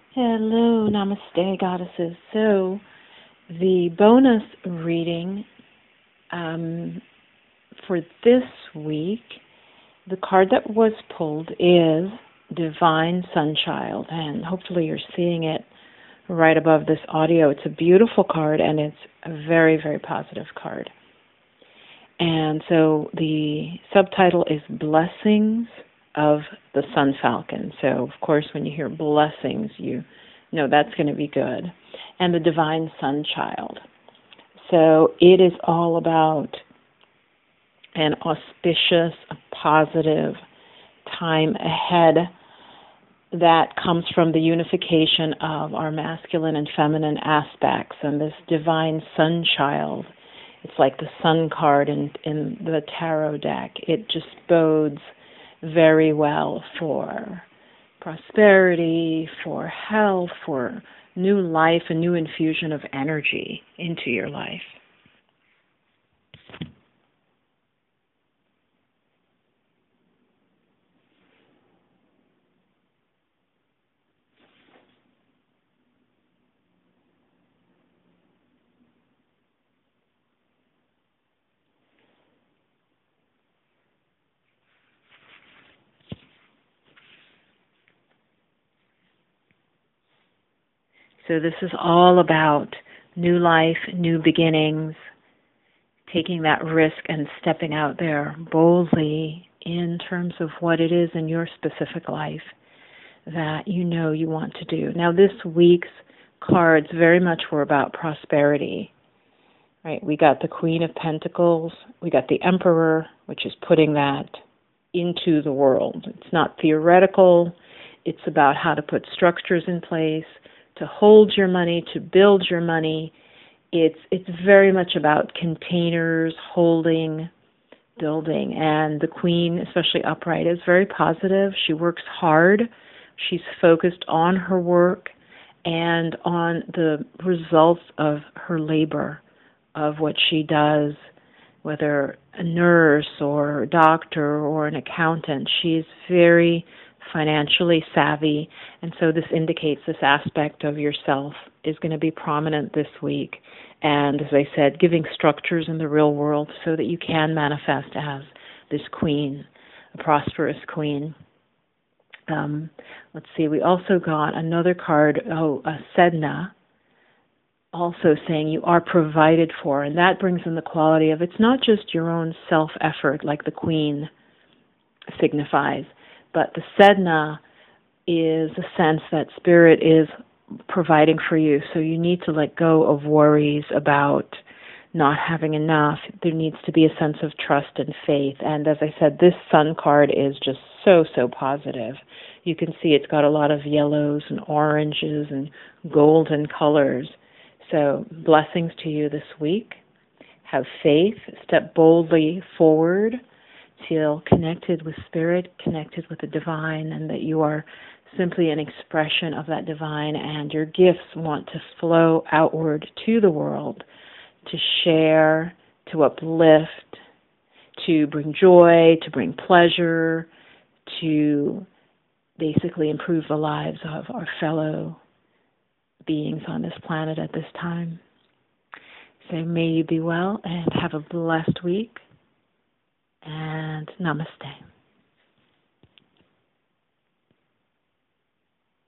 Hello, namaste, goddesses. So, the bonus reading for this week, the card that was pulled is Divine Sunchild, and hopefully you're seeing it right above this audio. It's a beautiful card, and it's a very, very positive card. And so the subtitle is Blessings of the Sun Falcon. So, of course, when you hear blessings, you know that's going to be good. And the Divine Sun Child. So it is all about an auspicious, positive time ahead that comes from the unification of our masculine and feminine aspects. And this Divine Sun Child, it's like the sun card in the tarot deck. It just bodes very well for prosperity, for health, for new life, a new infusion of energy into your life. So this is all about new life, new beginnings, taking that risk and stepping out there boldly in terms of what it is in your specific life that you know you want to do. Now, this week's cards very much were about prosperity. Right? We got the Queen of Pentacles, we got the Emperor, which is putting that into the world. It's not theoretical. It's about how to put structures in place, to hold your money, to build your money. It's very much about containers, holding, building. And the Queen, especially upright, is very positive. She works hard. She's focused on her work and on the results of her labor, of what she does, whether a nurse or a doctor or an accountant. She's very financially savvy, and so this indicates this aspect of yourself is going to be prominent this week. And as I said, giving structures in the real world so that you can manifest as this queen, a prosperous queen. Let's see, we also got another card, Sedna, also saying you are provided for, and that brings in the quality of it's not just your own self-effort like the queen signifies, but the Sedna is a sense that spirit is providing for you. So you need to let go of worries about not having enough. There needs to be a sense of trust and faith. And as I said, this sun card is just so positive. You can see it's got a lot of yellows and oranges and golden colors. So blessings to you this week. Have faith. Step boldly forward. Feel connected with spirit, connected with the divine, and that you are simply an expression of that divine, and your gifts want to flow outward to the world, to share, to uplift, to bring joy, to bring pleasure, to basically improve the lives of our fellow beings on this planet at this time. So may you be well and have a blessed week. And namaste.